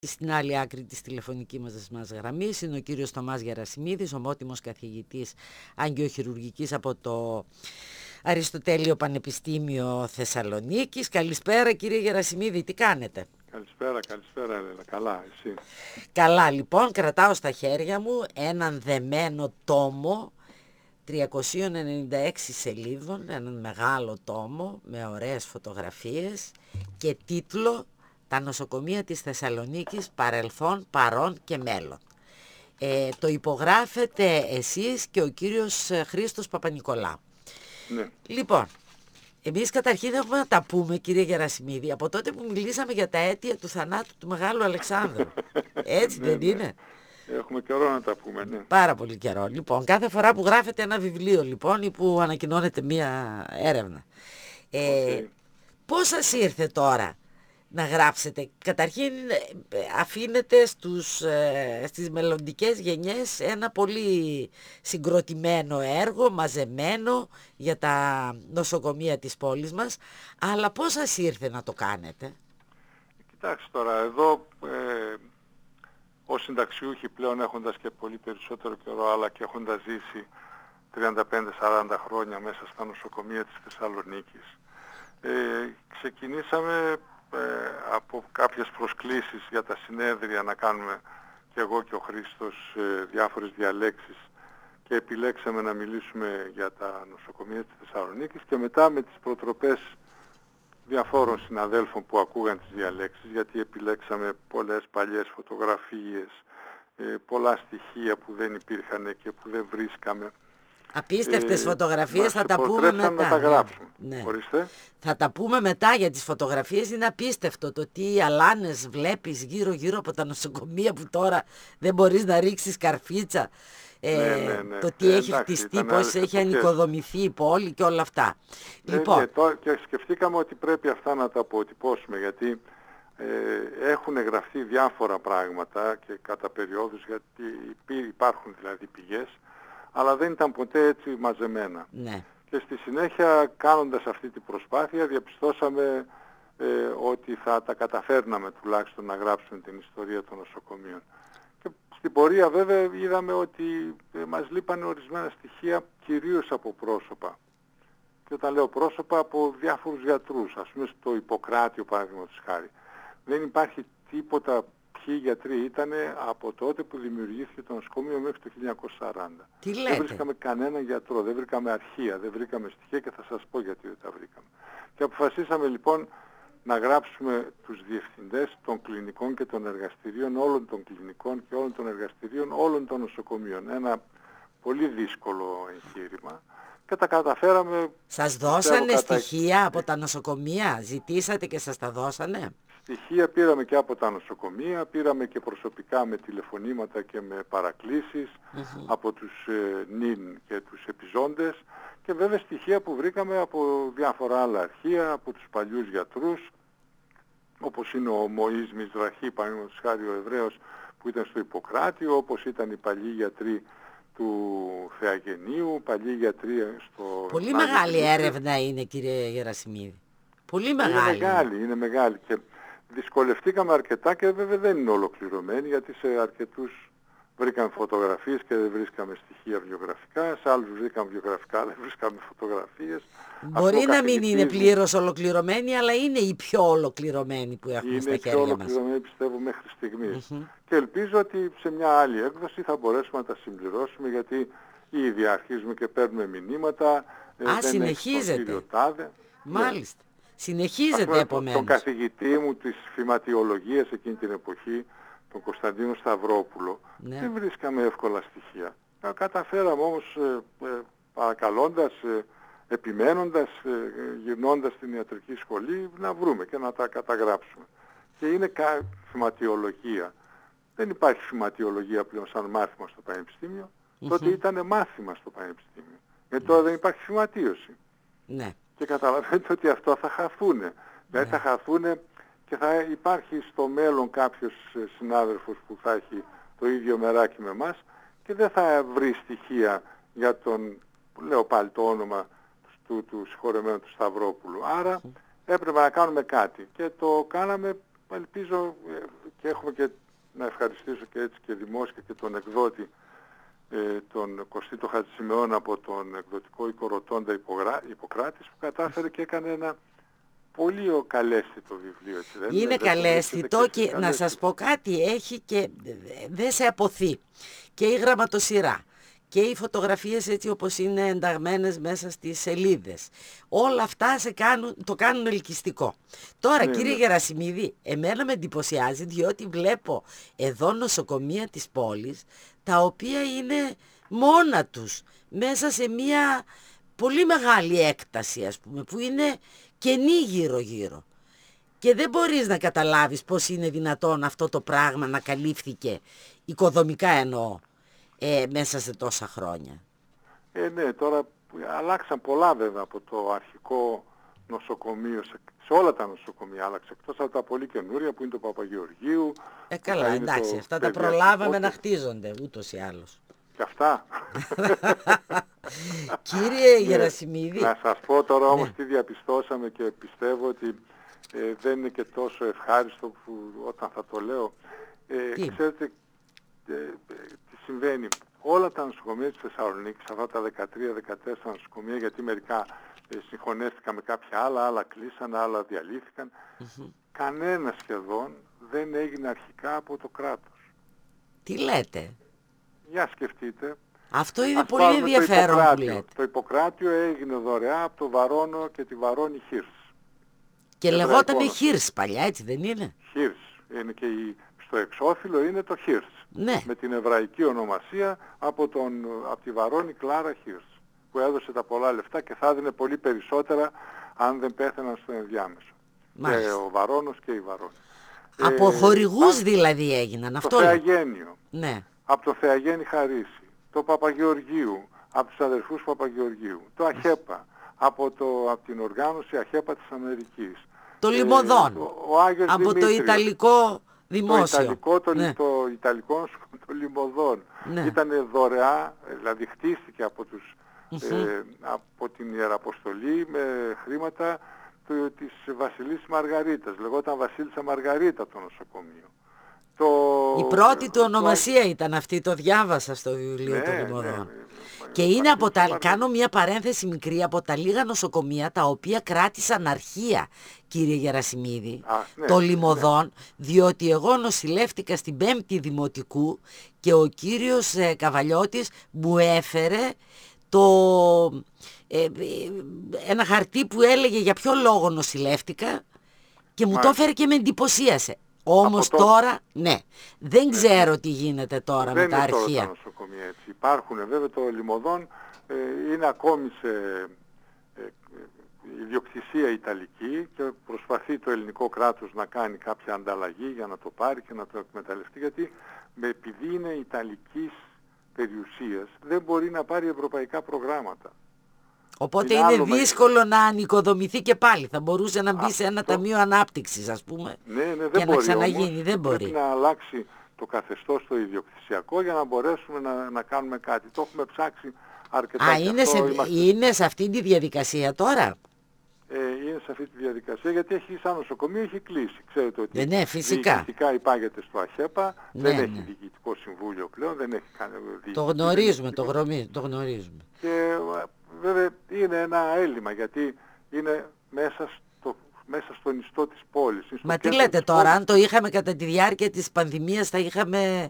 Στην άλλη άκρη της τηλεφωνικής μας γραμμής είναι ο κύριος Θωμάς Γερασιμίδης, ομότιμος καθηγητής αγκιοχειρουργικής από το Αριστοτέλειο Πανεπιστήμιο Θεσσαλονίκης. Καλησπέρα κύριε Γερασιμίδη, τι κάνετε? Καλησπέρα Έλενα, καλά, εσύ? Καλά, λοιπόν, κρατάω στα χέρια μου έναν δεμένο τόμο 396 σελίδων, έναν μεγάλο τόμο με ωραίες φωτογραφίες και τίτλο «Τα νοσοκομεία της Θεσσαλονίκης, παρελθόν, παρόν και μέλλον». Το υπογράφετε εσείς και ο κύριος Χρήστος Παπανικολάου. Ναι. Λοιπόν, εμείς καταρχήν έχουμε να τα πούμε, κύριε Γερασιμίδη, από τότε που μιλήσαμε για τα αίτια του θανάτου του Μεγάλου Αλεξάνδρου. Έτσι δεν είναι? Έχουμε καιρό να τα πούμε, ναι. Πάρα πολύ καιρό. Λοιπόν, κάθε φορά που γράφετε ένα βιβλίο, λοιπόν, ή που ανακοινώνετε μία έρευνα, πώς σας ήρθε τώρα να γράψετε? Καταρχήν αφήνετε στις μελλοντικές γενιές ένα πολύ συγκροτημένο έργο, μαζεμένο για τα νοσοκομεία της πόλης μας, αλλά πώς σας ήρθε να το κάνετε? Κοιτάξτε τώρα, εδώ ως συνταξιούχοι πλέον, έχοντας και πολύ περισσότερο καιρό, αλλά και έχοντας ζήσει 35-40 χρόνια μέσα στα νοσοκομεία της Θεσσαλονίκης, ξεκινήσαμε από κάποιες προσκλήσεις για τα συνέδρια να κάνουμε και εγώ και ο Χρήστος διάφορες διαλέξεις και επιλέξαμε να μιλήσουμε για τα νοσοκομεία της Θεσσαλονίκης, και μετά με τις προτροπές διαφόρων συναδέλφων που ακούγαν τις διαλέξεις, γιατί επιλέξαμε πολλές παλιές φωτογραφίες, πολλά στοιχεία που δεν υπήρχαν και που δεν βρίσκαμε. Απίστευτες φωτογραφίες, θα τα πούμε μετά. Να τα γράψουμε. Ναι. Ορίστε. Θα τα πούμε μετά, για τις φωτογραφίες είναι απίστευτο το τι αλάνες βλέπεις γύρω-γύρω από τα νοσοκομεία που τώρα δεν μπορείς να ρίξεις καρφίτσα. Ναι. Το τι έχει χτιστεί, πώς έχει ανοικοδομηθεί η πόλη και όλα αυτά. Λοιπόν. Και σκεφτήκαμε ότι πρέπει αυτά να τα αποτυπώσουμε, γιατί έχουν γραφτεί διάφορα πράγματα και κατά περιόδους, γιατί υπάρχουν δηλαδή πηγές, αλλά δεν ήταν ποτέ έτσι μαζεμένα. Ναι. Και στη συνέχεια, κάνοντας αυτή την προσπάθεια, διαπιστώσαμε ότι θα τα καταφέρναμε τουλάχιστον να γράψουμε την ιστορία των νοσοκομείων. Και στην πορεία βέβαια είδαμε ότι μας λείπανε ορισμένα στοιχεία, κυρίως από πρόσωπα. Και όταν λέω πρόσωπα, από διάφορους γιατρούς, ας πούμε στο Ιπποκράτιο παραδείγματος χάρη. Δεν υπάρχει τίποτα ποιοι γιατροί ήταν από τότε που δημιουργήθηκε το νοσοκομείο μέχρι το 1940. Τι λέτε? Δεν βρίσκαμε κανέναν γιατρό, δεν βρήκαμε αρχεία, δεν βρήκαμε στοιχεία, και θα σας πω γιατί δεν τα βρήκαμε. Και αποφασίσαμε λοιπόν να γράψουμε τους διευθυντές των κλινικών και των εργαστηρίων, όλων των κλινικών και όλων των εργαστηρίων, όλων των νοσοκομείων. Ένα πολύ δύσκολο εγχείρημα. Και τα καταφέραμε. Σας δώσανε στοιχεία από τα νοσοκομεία? Ζητήσατε και σας τα δώσανε? Στοιχεία πήραμε και από τα νοσοκομεία, πήραμε και προσωπικά με τηλεφωνήματα και με παρακλήσεις από τους νυν και τους επιζώντες, και βέβαια στοιχεία που βρήκαμε από διάφορα άλλα αρχεία, από τους παλιούς γιατρούς, όπως είναι ο Μωής Μιζραχή, παραδείγματος χάρη ο Εβραίος που ήταν στο Ιπποκράτιο, όπως ήταν οι παλιοί γιατροί του Θεαγενείου, παλιοί γιατροί στο... Πολύ μεγάλη έρευνα είναι, κύριε Γερασιμίδη. Πολύ μεγάλη. Είναι μεγάλη και δυσκολευτήκαμε αρκετά, και βέβαια δεν είναι ολοκληρωμένη, γιατί σε αρκετούς βρήκαμε φωτογραφίες και δεν βρίσκαμε στοιχεία βιογραφικά, σε άλλους βρήκαμε βιογραφικά, δεν βρίσκαμε φωτογραφίες. Μπορεί να μην είναι πλήρως ολοκληρωμένη, αλλά είναι η πιο ολοκληρωμένη που έχουμε στα χέρια μας. Είναι η πιο ολοκληρωμένη, πιστεύω, μέχρι στιγμής. Και ελπίζω ότι σε μια άλλη έκδοση θα μπορέσουμε να τα συμπληρώσουμε, γιατί ήδη αρχίζουμε και παίρνουμε μηνύματα. Συνεχίζεται. Μάλιστα. Συνεχίζεται επομένως. Τον καθηγητή μου της φυματιολογίας εκείνη την εποχή, τον Κωνσταντίνο Σταυρόπουλο, δεν βρίσκαμε εύκολα στοιχεία. Καταφέραμε όμως, παρακαλώντας, επιμένοντας, γυρνώντας στην ιατρική σχολή, να βρούμε και να τα καταγράψουμε. Και είναι φυματιολογία. Δεν υπάρχει φυματιολογία πλέον σαν μάθημα στο Πανεπιστήμιο. Τότε ήταν μάθημα στο Πανεπιστήμιο. Γιατί τώρα δεν υπάρχει φυματίωση. Ναι. Και καταλαβαίνετε ότι αυτό θα χαθούνε. Δηλαδή θα χαθούνε, και θα υπάρχει στο μέλλον κάποιος συνάδελφος που θα έχει το ίδιο μεράκι με εμάς και δεν θα βρει στοιχεία για τον, λέω πάλι το όνομα του συγχωρεμένου του Σταυρόπουλου. Άρα έπρεπε να κάνουμε κάτι, και το κάναμε, ελπίζω, Και έχουμε και να ευχαριστήσω και έτσι και δημόσια και τον εκδότη τον Κωστή Χατζησημεών από τον εκδοτικό οίκο Ρωτώντα Ιπποκράτης, που κατάφερε και έκανε ένα πολύ καλέσθητο βιβλίο. Έτσι, είναι καλέσθητο και να σας πω κάτι, έχει και δεν σε αποθεί και η γραμματοσυρά και οι φωτογραφίες έτσι όπως είναι ενταγμένες μέσα στις σελίδες. Όλα αυτά το κάνουν ελκυστικό. Τώρα κύριε Γερασιμίδη, εμένα με εντυπωσιάζει διότι βλέπω εδώ νοσοκομεία της πόλης τα οποία είναι μόνα τους μέσα σε μια πολύ μεγάλη έκταση, ας πούμε, που είναι κενή γύρω-γύρω. Και δεν μπορείς να καταλάβεις πώς είναι δυνατόν αυτό το πράγμα να καλύφθηκε, οικοδομικά εννοώ, μέσα σε τόσα χρόνια. Ναι, τώρα αλλάξαν πολλά βέβαια από το αρχικό νοσοκομείο, σε όλα τα νοσοκομεία άλλαξε, εκτός από τα πολύ καινούρια που είναι το Παπαγεωργίου. Καλά, εντάξει, αυτά τα προλάβαμε να χτίζονται ούτως ή άλλως. Και αυτά. Κύριε Γερασιμίδη. Να σας πω τώρα όμως τι διαπιστώσαμε και πιστεύω ότι δεν είναι και τόσο ευχάριστο που όταν θα το λέω. Ξέρετε τι συμβαίνει. Όλα τα νοσοκομεία της Θεσσαλονίκης, αυτά τα 13-14 νοσοκομεία, γιατί μερικά συγχωνεύτηκαν με κάποια άλλα κλείσαν, άλλα διαλύθηκαν. Κανένα σχεδόν δεν έγινε αρχικά από το κράτος. Τι λέτε? Για σκεφτείτε. Αυτό είναι πολύ ενδιαφέρον που λέτε. Το Ιπποκράτιο έγινε δωρεά από το Βαρώνο και τη Βαρώνη Χίρς. Και λεγότανε Χίρς παλιά, έτσι δεν είναι? Χίρς. Είναι και στο εξώφυλλο είναι το Χίρς. Ναι. Με την εβραϊκή ονομασία από τη Βαρώνη Κλάρα Χίρς, που έδωσε τα πολλά λεφτά και θα έδινε πολύ περισσότερα αν δεν πέθαιναν στο ενδιάμεσο. Μάλιστα. Και ο Βαρώνος και η Βαρώνη. Από χορηγούς δηλαδή έγιναν. Αυτό το Θεαγένιο. Ναι. Από το Θεαγέννη Χαρίση. Το Παπαγεωργίου. Από τους αδερφούς Παπαγεωργίου. Το ΑΧΕΠΑ. Από την οργάνωση ΑΧΕΠΑ της Αμερικής. Το Λιμωδόν. Από Δημήτριος. Το Ιταλικό Δημόσιο. Το Ιταλικό το Λιμωδόν. Ναι. Ήταν δωρεά, δηλαδή χτίστηκε από την Ιεραποστολή με χρήματα της Βασιλής Μαργαρίτας. Λεγόταν Βασίλισσα Μαργαρίτα το νοσοκομείο. Η πρώτη του ονομασία ήταν αυτή, το διάβασα στο βιβλίο του Λιμωδόν. Και είναι κάνω μια παρένθεση μικρή, από τα λίγα νοσοκομεία τα οποία κράτησαν αρχεία, κύριε Γερασιμίδη, το Λιμωδόν, διότι εγώ νοσηλεύτηκα στην 5η Δημοτικού και ο κύριος Καβαλιώτης μου έφερε ένα χαρτί που έλεγε για ποιο λόγο νοσηλεύτηκα και μου το έφερε και με εντυπωσίασε. Όμως τώρα, δεν ξέρω τι γίνεται τώρα με τα αρχεία. Δεν είναι τώρα τα νοσοκομεία έτσι. Υπάρχουν βέβαια, το Λιμωδόν είναι ακόμη σε ιδιοκτησία ιταλική και προσπαθεί το ελληνικό κράτος να κάνει κάποια ανταλλαγή για να το πάρει και να το εκμεταλλευτεί, γιατί επειδή είναι ιταλικής περιουσίας δεν μπορεί να πάρει ευρωπαϊκά προγράμματα. Οπότε είναι δύσκολο να ανοικοδομηθεί και πάλι. Θα μπορούσε να μπει σε ένα ταμείο ανάπτυξης, ας πούμε, και να ξαναγίνει. Δεν μπορεί. Πρέπει να αλλάξει το καθεστώς το ιδιοκτησιακό για να μπορέσουμε να κάνουμε κάτι. Το έχουμε ψάξει αρκετά. Είναι σε αυτή τη διαδικασία τώρα? Είναι σε αυτή τη διαδικασία γιατί σαν νοσοκομείο έχει κλείσει. Ξέρετε ότι φυσικά υπάγεται στο ΑΧΕΠΑ, δεν έχει διοικητικό συμβούλιο πλέον, δεν έχει κάνει το γνωρίζουμε. Και βέβαια είναι ένα έλλειμμα γιατί είναι μέσα στον ιστό της πόλης. Μα τι λέτε τώρα, αν το είχαμε κατά τη διάρκεια της πανδημίας θα είχαμε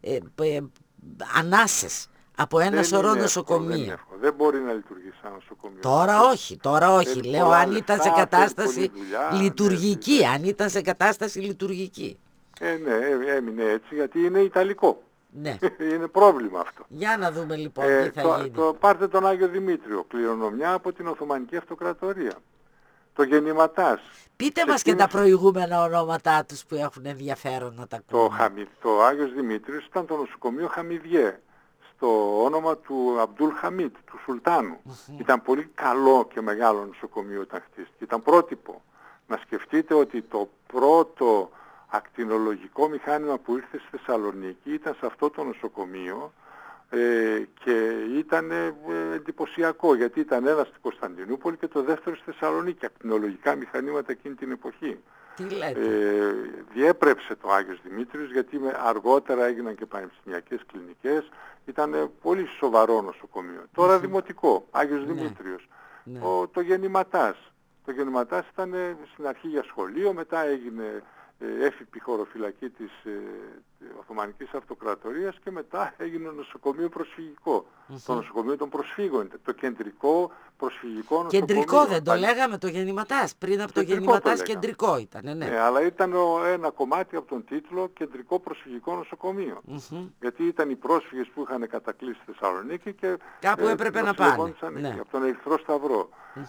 ανάσες από ένα σωρό νοσοκομεία. Δεν μπορεί να λειτουργήσει σαν νοσοκομείο. Τώρα όχι. Λέω αν ήταν σε κατάσταση λειτουργική. Αν ήταν σε κατάσταση λειτουργική. Έμεινε έτσι γιατί είναι ιταλικό. Ναι. Είναι πρόβλημα αυτό. Για να δούμε λοιπόν τι θα γίνει. Πάρτε τον Άγιο Δημήτριο, κληρονομιά από την Οθωμανική Αυτοκρατορία. Το Γεννηματάς. Πείτε μας και τα προηγούμενα ονόματά τους που έχουν ενδιαφέρον να τα ακούμε. Το Άγιος Δημήτριος ήταν το νοσοκομείο Χαμιδιέ, στο όνομα του Αμπτούλ Χαμίτ, του Σουλτάνου. Ήταν πολύ καλό και μεγάλο νοσοκομείο όταν χτίστηκε. Ήταν πρότυπο. Να σκεφτείτε ότι το πρώτο ακτινολογικό μηχάνημα που ήρθε στη Θεσσαλονίκη ήταν σε αυτό το νοσοκομείο και ήταν εντυπωσιακό γιατί ήταν ένα στην Κωνσταντινούπολη και το δεύτερο στη Θεσσαλονίκη, ακτινολογικά μηχανήματα εκείνη την εποχή. Τι λέτε. Διέπρεψε το Άγιος Δημήτριος, γιατί αργότερα έγιναν και πανεπιστημιακές κλινικές. Ήταν πολύ σοβαρό νοσοκομείο. Τώρα δημοτικό, Άγιος Δημήτριος. Το Γεννηματάς. Το Γεννηματάς ήταν στην αρχή για σχολείο, μετά έγινε έφυπη χωροφυλακή της Οθωμανικής Αυτοκρατορίας και μετά έγινε νοσοκομείο προσφυγικό. Το νοσοκομείο των προσφύγων, το κεντρικό προσφυγικό νοσοκομείο. Κεντρικό δεν το λέγαμε το Γεννηματάς, πριν από το Γεννηματάς κεντρικό ήταν, ναι. Αλλά ήταν ένα κομμάτι από τον τίτλο Κεντρικό Προσφυγικό Νοσοκομείο. Γιατί ήταν οι πρόσφυγες που είχαν κατακλείσει στη Θεσσαλονίκη και κάπου έπρεπε να πάνε. Από τον Ερυθρό Σταυρό.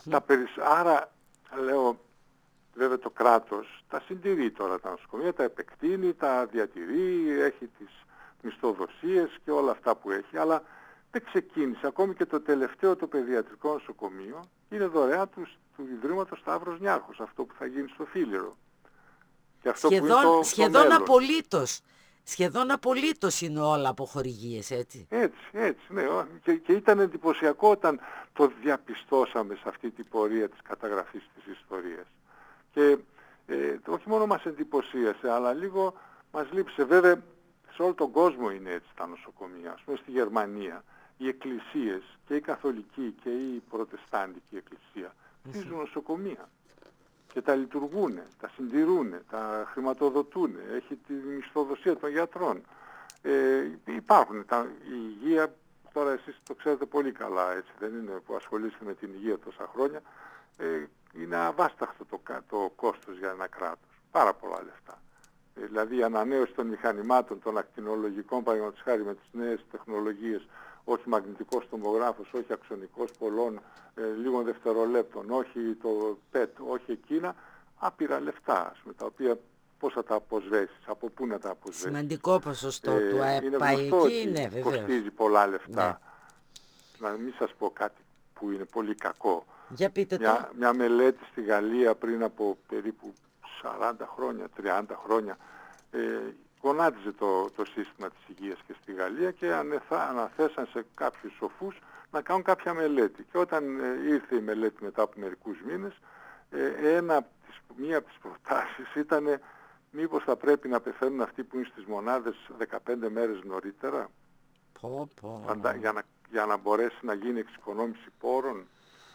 Άρα, λέω, βέβαια το κράτος τα συντηρεί τώρα τα νοσοκομεία, τα επεκτείνει, τα διατηρεί, έχει τις μισθοδοσίες και όλα αυτά που έχει, αλλά δεν ξεκίνησε. Ακόμη και το τελευταίο το παιδιατρικό νοσοκομείο είναι δωρεάν του Ιδρύματος Σταύρος Νιάρχος, αυτό που θα γίνει στο Φίλιρο. Και αυτό σχεδόν απολύτως. Σχεδόν απολύτως είναι όλα από χορηγίες, έτσι. Έτσι, ναι. Και ήταν εντυπωσιακό όταν το διαπιστώσαμε σε αυτή την πορεία της καταγραφής της ιστορίας. Και όχι μόνο μας εντυπωσίασε, αλλά λίγο μας λείψε. Βέβαια, σε όλο τον κόσμο είναι έτσι τα νοσοκομεία. Ας πούμε στη Γερμανία, οι εκκλησίες, και η καθολική και η προτεστάντικη εκκλησία, χτίζουν νοσοκομεία. Και τα λειτουργούν, τα συντηρούν, τα χρηματοδοτούν, έχει τη μισθοδοσία των γιατρών. Υπάρχουν, η υγεία, τώρα εσείς το ξέρετε πολύ καλά, έτσι δεν είναι, που ασχολείστε με την υγεία τόσα χρόνια, είναι αβάσταχτο το κόστος για ένα κράτος. Πάρα πολλά λεφτά. Δηλαδή η ανανέωση των μηχανημάτων, των ακτινολογικών, παραδείγματος χάρη με τις νέες τεχνολογίες, όχι μαγνητικός τομογράφος, όχι αξονικός πολλών λίγων δευτερολέπτων, όχι το PET, όχι εκείνα, άπειρα λεφτά, ας πούμε, τα οποία πώς θα τα αποσβέσεις, από πού να τα αποσβέσεις. Σημαντικό ποσοστό του ΑΕΠ είναι, βέβαια. Κοστίζει πολλά λεφτά. Ναι. Να μην σας πω κάτι που είναι πολύ κακό. Για πείτε μια μελέτη στη Γαλλία πριν από περίπου 40 χρόνια, 30 χρόνια, γονάτιζε το σύστημα της υγείας και στη Γαλλία και αναθέσαν σε κάποιους σοφούς να κάνουν κάποια μελέτη. Και όταν ήρθε η μελέτη μετά από μερικούς μήνες, μία από τις προτάσεις ήταν μήπως θα πρέπει να πεθαίνουν αυτοί που είναι στις μονάδες 15 μέρες νωρίτερα για να μπορέσει να γίνει εξοικονόμηση πόρων.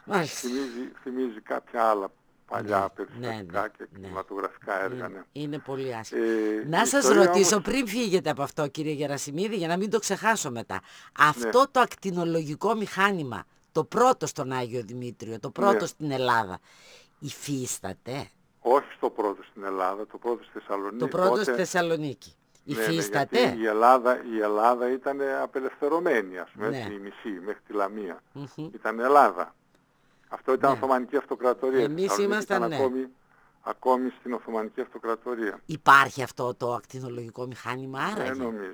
Θυμίζει κάποια άλλα παλιά περιστατικά και κινηματογραφικά έργα. Είναι πολύ άσχημα. Να σας ρωτήσω πριν φύγετε από αυτό, κύριε Γερασιμίδη, για να μην το ξεχάσω μετά. Αυτό το ακτινολογικό μηχάνημα, το πρώτο στον Άγιο Δημήτριο, το πρώτο στην Ελλάδα, υφίσταται? Όχι στο πρώτο στην Ελλάδα, το πρώτο στη Θεσσαλονίκη. Το πρώτο στη Θεσσαλονίκη. Υφίσταται? Γιατί η Ελλάδα ήταν απελευθερωμένη, ας πούμε, η μισή μέχρι τη Λαμία. Ήταν Ελλάδα. Αυτό ήταν Οθωμανική Αυτοκρατορία. Εμείς ήμασταν, ακόμη στην Οθωμανική Αυτοκρατορία. Υπάρχει αυτό το ακτινολογικό μηχάνημα άραγε? Δεν νομίζω.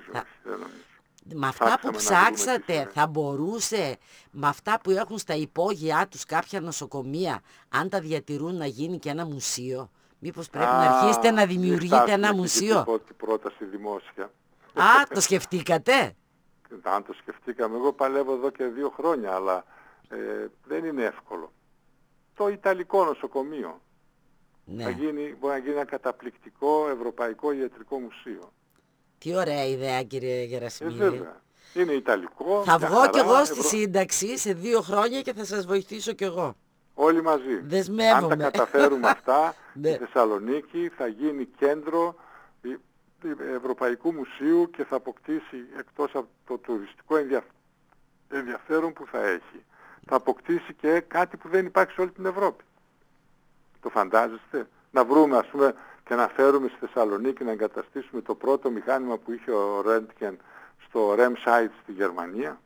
Με αυτά που ψάξατε θα μπορούσε, με αυτά που έχουν στα υπόγειά τους κάποια νοσοκομεία, αν τα διατηρούν, να γίνει και ένα μουσείο? Μήπως πρέπει να αρχίσετε να δημιουργείτε ένα μουσείο? Την πρόταση δημόσια. Το σκεφτήκατε? Αν το σκεφτήκαμε, εγώ παλεύω εδώ και 2 χρόνια, αλλά δεν είναι εύκολο. Το Ιταλικό νοσοκομείο μπορεί να γίνει ένα καταπληκτικό ευρωπαϊκό ιατρικό μουσείο. Τι ωραία ιδέα, κύριε Γερασιμίδη. Βέβαια. Είναι Ιταλικό. Θα βγω κι εγώ στη σύνταξη σε 2 χρόνια και θα σας βοηθήσω κι εγώ. Όλοι μαζί. Δεσμεύομαι. Αν τα καταφέρουμε αυτά, η Θεσσαλονίκη θα γίνει κέντρο Ευρωπαϊκού Μουσείου και θα αποκτήσει, εκτός από το τουριστικό ενδιαφέρον που θα έχει, θα αποκτήσει και κάτι που δεν υπάρχει σε όλη την Ευρώπη. Το φαντάζεστε? Να βρούμε, ας πούμε, και να φέρουμε στη Θεσσαλονίκη να εγκαταστήσουμε το πρώτο μηχάνημα που είχε ο Ρέντγκεν στο Remscheid στη Γερμανία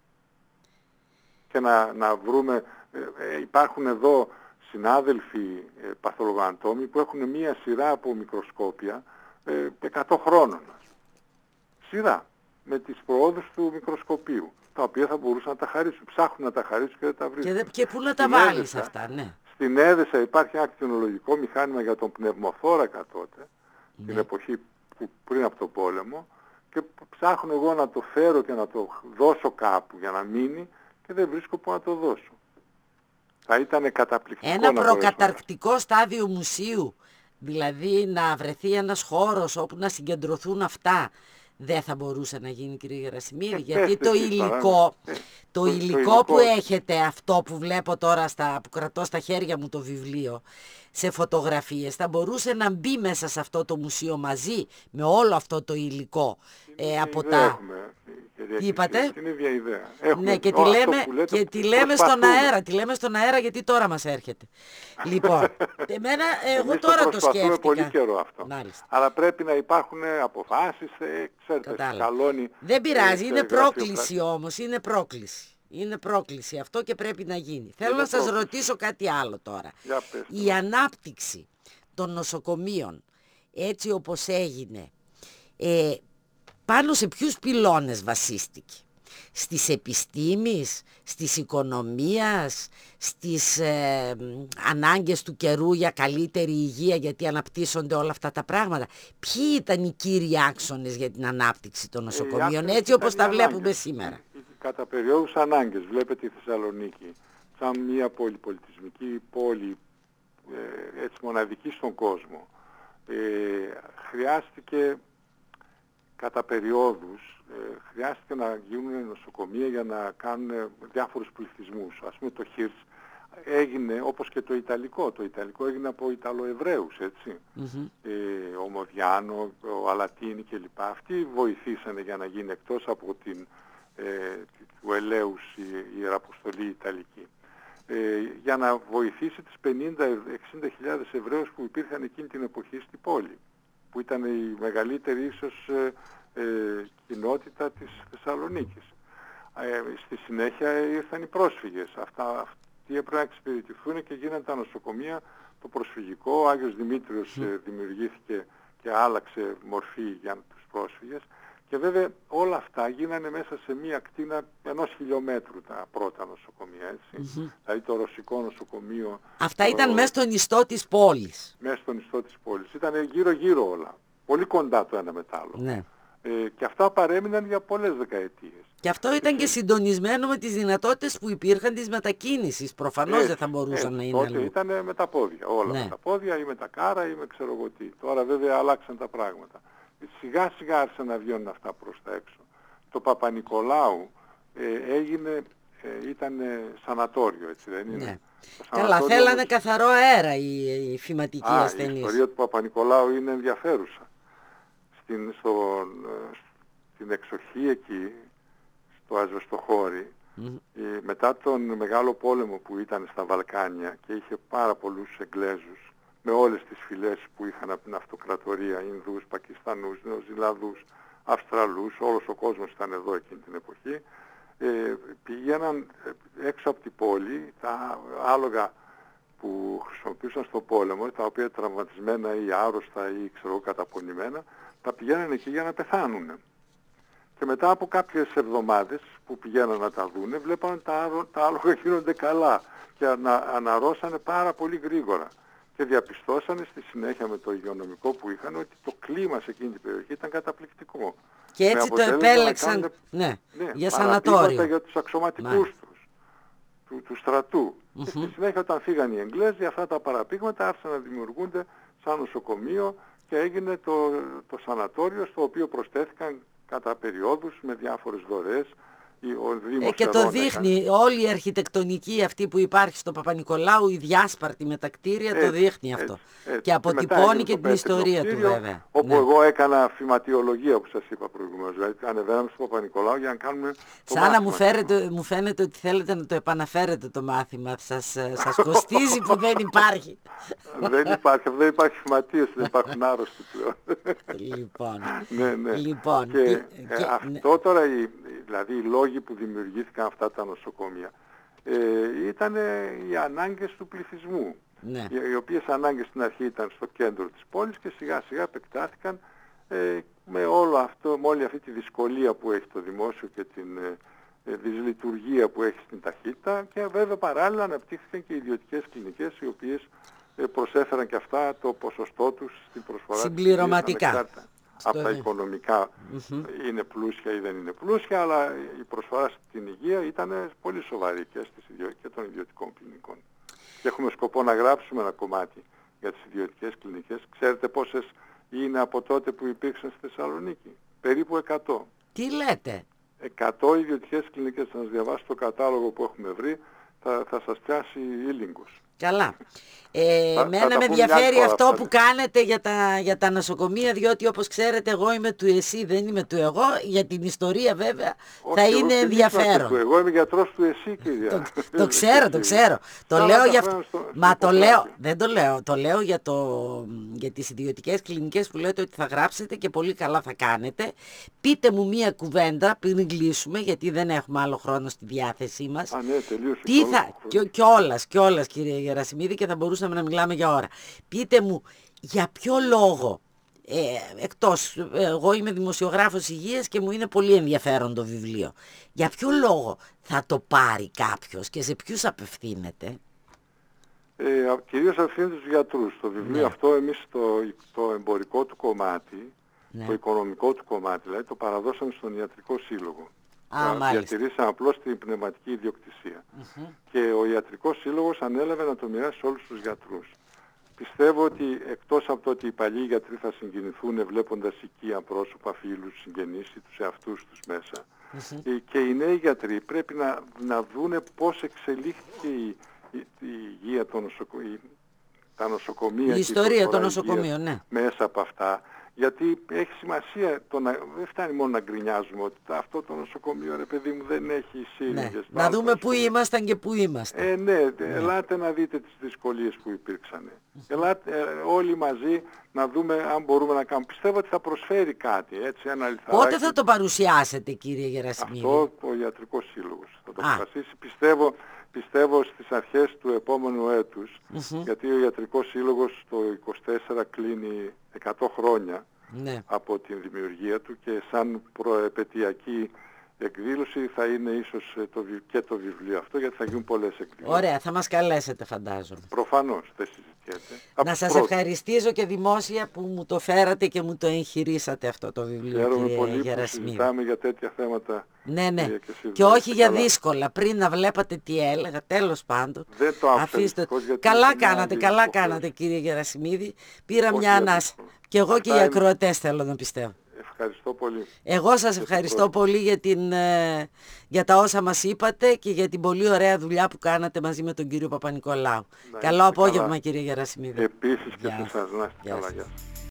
και να βρούμε, υπάρχουν εδώ συνάδελφοι παθολογοανατόμοι που έχουν μία σειρά από μικροσκόπια 100 χρόνων. Σειρά με τις προόδους του μικροσκοπίου, τα οποία θα μπορούσαν να τα χαρίσουν. Ψάχνουν να τα χαρίσουν και δεν τα βρίσκουν. Και πού να τα βάλεις αυτά, ναι. Στην Έδεσα υπάρχει ένα ακτινολογικό μηχάνημα για τον πνευμοθώρακα τότε, την εποχή που πριν από τον πόλεμο, και ψάχνω εγώ να το φέρω και να το δώσω κάπου για να μείνει και δεν βρίσκω που να το δώσω. Θα ήταν καταπληκτικό. Ένα προκαταρκτικό στάδιο μουσείου Δηλαδή να βρεθεί ένας χώρος όπου να συγκεντρωθούν αυτά. Δεν θα μπορούσε να γίνει, κύριε Γερασιμίδη, γιατί το υλικό που έχετε, αυτό που βλέπω τώρα, που κρατώ στα χέρια μου το βιβλίο, σε φωτογραφίες, θα μπορούσε να μπει μέσα σε αυτό το μουσείο μαζί με όλο αυτό το υλικό. Τι είπατε? Την ίδια ιδέα. Ναι, και τη λέμε στον αέρα. Τη λέμε στον αέρα γιατί τώρα μας έρχεται. Λοιπόν, εγώ τώρα το σκέφτηκα. Πολύ καιρό αυτό. Μάλιστα. Αλλά πρέπει να υπάρχουν αποφάσεις, ξέρετε, σκαλώνει. Δεν πειράζει, είναι πρόκληση όμως, είναι πρόκληση αυτό και πρέπει να γίνει. Θέλω να σας ρωτήσω κάτι άλλο τώρα. Η ανάπτυξη των νοσοκομείων, έτσι όπως έγινε, πάνω σε ποιους πυλώνες βασίστηκε? Στις επιστήμης, στις οικονομίας, στις ανάγκες του καιρού για καλύτερη υγεία, γιατί αναπτύσσονται όλα αυτά τα πράγματα? Ποιοι ήταν οι κύριοι άξονες για την ανάπτυξη των νοσοκομείων, έτσι όπως τα βλέπουμε σήμερα? Κατά περιόδους ανάγκες. Βλέπετε η Θεσσαλονίκη σαν μια πολυπολιτισμική πόλη, έτσι μοναδική στον κόσμο. Χρειάστηκε κατά περιόδους, χρειάστηκε να γίνουν νοσοκομεία για να κάνουν διάφορους πληθυσμούς. Ας πούμε το Χίρς έγινε όπως και το Ιταλικό. Το Ιταλικό έγινε από Ιταλοεβραίους, έτσι. Ο Μοδιάνο, ο Αλατίνη κλπ. Αυτοί βοηθήσανε για να γίνει, εκτός από του Ελέους η Ιεραποστολή Ιταλική. Για να βοηθήσει τις 50-60 χιλιάδες Εβραίους που υπήρχαν εκείνη την εποχή στην πόλη, που ήταν η μεγαλύτερη ίσως κοινότητα της Θεσσαλονίκης. Στη συνέχεια ήρθαν οι πρόσφυγες. Αυτοί έπρεπε να εξυπηρετηθούν και γίνανε τα νοσοκομεία, το προσφυγικό. Ο Άγιος Δημήτριος δημιουργήθηκε και άλλαξε μορφή για τους πρόσφυγες. Και βέβαια όλα αυτά γίνανε μέσα σε μία κτίνα 1 χιλιόμετρου τα πρώτα νοσοκομεία, έτσι. Δηλαδή το ρωσικό νοσοκομείο. Αυτά ήταν μέσα στον ιστό της πόλης. Μέσα στον ιστό της πόλης. Ήταν γύρω-γύρω όλα. Πολύ κοντά το ένα με το άλλο. Ναι. Και αυτά παρέμειναν για πολλές δεκαετίες. Και αυτό ήταν και συντονισμένο με τις δυνατότητες που υπήρχαν της μετακίνησης. Προφανώς δεν θα μπορούσαν να είναι αλλού. Τότε ήταν με τα πόδια. Όλα με τα πόδια ή με τα κάρα ή με ξέρω εγώ τι. Τώρα βέβαια αλλάξαν τα πράγματα. Σιγά σιγά άρχισαν να βγαίνουν αυτά προς τα έξω. Το Παπα-Νικολάου ήταν σανατόριο, έτσι δεν είναι? Ναι. Καλά, θέλανε καθαρό αέρα οι φυματικοί ασθενείς. Η ιστορία του Παπα-Νικολάου είναι ενδιαφέρουσα. Στην εξοχή εκεί, στο Ασβεστοχώρι, μετά τον Μεγάλο Πόλεμο που ήταν στα Βαλκάνια και είχε πάρα πολλούς Εγγλέζους, με όλες τις φυλές που είχαν από την αυτοκρατορία, Ινδούς, Πακιστανούς, Νεοζηλανδούς, Αυστραλούς, όλος ο κόσμος ήταν εδώ εκείνη την εποχή, πηγαίναν έξω από την πόλη, τα άλογα που χρησιμοποιούσαν στο πόλεμο, τα οποία τραυματισμένα ή άρρωστα ή καταπονημένα, τα πηγαίναν εκεί για να πεθάνουν. Και μετά από κάποιες εβδομάδες που πηγαίναν να τα δούνε, βλέπανε τα άλογα γίνονται καλά και αναρρώσανε πάρα πολύ γρήγορα. Και διαπιστώσανε στη συνέχεια με το υγειονομικό που είχαν ότι το κλίμα σε εκείνη την περιοχή ήταν καταπληκτικό. Και έτσι το επέλεξαν για σανατόριο. Για τους αξιωματικούς του στρατού. Και στη συνέχεια όταν φύγαν οι Εγγλέζοι, αυτά τα παραπήγματα άρχισαν να δημιουργούνται σαν νοσοκομείο και έγινε το σανατόριο, στο οποίο προσθέθηκαν κατά περιόδους με διάφορες δωρεές. Και το δείχνει όλη η αρχιτεκτονική αυτή που υπάρχει στο Παπα-Νικολάου, η διάσπαρτη με τα κτίρια, το δείχνει αυτό. Και αποτυπώνει και την ιστορία του βέβαια. Όπου εγώ έκανα φυματιολογία που σας είπα προηγουμένως. Δηλαδή ανεβαίναμε στο Παπα-Νικολάου για να κάνουμε το σαν να μου φαίνεται ότι θέλετε να το επαναφέρετε το μάθημα. Σας κοστίζει που δεν υπάρχει. Δεν υπάρχει φυματίες, δεν υπάρχουν άρρωστοι πλέον. Λοιπόν. Αυτό τώρα, δηλαδή οι λόγοι που δημιουργήθηκαν αυτά τα νοσοκομεία ήταν οι ανάγκες του πληθυσμού, οι οποίες ανάγκες στην αρχή ήταν στο κέντρο της πόλης και σιγά σιγά επεκτάθηκαν με όλη αυτή τη δυσκολία που έχει το δημόσιο και την δυσλειτουργία που έχει στην ταχύτητα, και βέβαια παράλληλα αναπτύχθηκαν και οι ιδιωτικές κλινικές, οι οποίες προσέφεραν και αυτά το ποσοστό τους στην προσφορά συμπληρωματικά. Από τα οικονομικά είναι πλούσια ή δεν είναι πλούσια, αλλά η προσφορά στην υγεία ήταν πολύ σοβαρή και των ιδιωτικών κλινικών. Και έχουμε σκοπό να γράψουμε ένα κομμάτι για τις ιδιωτικές κλινικές. Ξέρετε πόσες είναι από τότε που υπήρξαν στη Θεσσαλονίκη? Περίπου 100. Τι λέτε? 100 ιδιωτικές κλινικές. Θα σας διαβάσω το κατάλογο που έχουμε βρει, θα σας πιάσει ήλιγκος. Καλά. Εμένα με ενδιαφέρει αυτό που κάνετε για τα νοσοκομεία, διότι όπως ξέρετε εγώ είμαι του εσύ, δεν είμαι του εγώ. Για την ιστορία βέβαια θα είναι ενδιαφέρον. Εγώ είμαι γιατρός του εσύ, κυρία. Το ξέρω. Το λέω για αυτό. Μα δεν το λέω. Το λέω για τις ιδιωτικές κλινικές που λέτε ότι θα γράψετε και πολύ καλά θα κάνετε. Πείτε μου μία κουβέντα πριν κλείσουμε, γιατί δεν έχουμε άλλο χρόνο στη διάθεσή μας. Ναι, τελείωσε. Κιόλας κύριε Γερασιμίδη, και θα μπορούσαμε να μιλάμε για ώρα. Πείτε μου για ποιο λόγο, εκτός, εγώ είμαι δημοσιογράφος υγείας και μου είναι πολύ ενδιαφέρον το βιβλίο. Για ποιο λόγο θα το πάρει κάποιος και σε ποιους απευθύνεται? Κυρίως απευθύνεται στους γιατρούς. Το βιβλίο αυτό εμείς το εμπορικό του κομμάτι, το οικονομικό του κομμάτι, δηλαδή το παραδώσαμε στον Ιατρικό Σύλλογο. Διατηρήσαμε απλώς την πνευματική ιδιοκτησία. Και ο Ιατρικός Σύλλογος ανέλαβε να το μοιράσει σε όλους τους γιατρούς. Πιστεύω ότι εκτός από το ότι οι παλιοί γιατροί θα συγκινηθούν βλέποντας οικία πρόσωπα, φίλους, συγγενείς ή τους εαυτούς τους μέσα, και οι νέοι γιατροί πρέπει να δούνε πώς εξελίχθηκε η υγεία των νοσοκομείων, τα νοσοκομεία, η ιστορία των νοσοκομείων, ναι. Μέσα από αυτά. Γιατί έχει σημασία, δεν φτάνει μόνο να γκρινιάζουμε ότι αυτό το νοσοκομείο, ρε παιδί μου, δεν έχει σύριγγες. Ναι. Να δούμε πού ήμασταν και πού είμαστε. Ελάτε να δείτε τις δυσκολίες που υπήρξαν. Ελάτε όλοι μαζί να δούμε αν μπορούμε να κάνουμε. Πιστεύω ότι θα προσφέρει κάτι, έτσι, ένα λιθαράκι. Πότε θα το παρουσιάσετε, κύριε Γερασιμίδη? Αυτό ο Ιατρικός Σύλλογος θα το αποφασίσει. Πιστεύω στις αρχές του επόμενου έτους, γιατί ο Ιατρικός Σύλλογος το 24 κλείνει 100 χρόνια από την δημιουργία του, και σαν προεπαιτειακή εκδήλωση θα είναι ίσως και το βιβλίο αυτό, γιατί θα γίνουν πολλές εκδηλώσεις. Ωραία, θα μας καλέσετε φαντάζομαι. Προφανώς, δεν συζητιέται. Να σας ευχαριστήσω και δημόσια που μου το φέρατε και μου το εγχειρήσατε αυτό το βιβλίο. Χαίρομαι πολύ που συζητάμε για τέτοια θέματα. Ναι. Και όχι για δύσκολα. Πριν να βλέπατε τι έλεγα, τέλος πάντων. Δεν το αφήστε. Καλά κάνατε κύριε Γερασιμίδη. Πήρα μια ανάσα. Και εγώ και οι ακροατές θέλω να πιστεύω. Ευχαριστώ πολύ. Εγώ σας ευχαριστώ πολύ για τα όσα μας είπατε και για την πολύ ωραία δουλειά που κάνατε μαζί με τον κύριο Παπα-Νικολάου. Καλό απόγευμα κύριε Γερασιμίδη. Επίσης και σε εσάς. Να είστε καλά.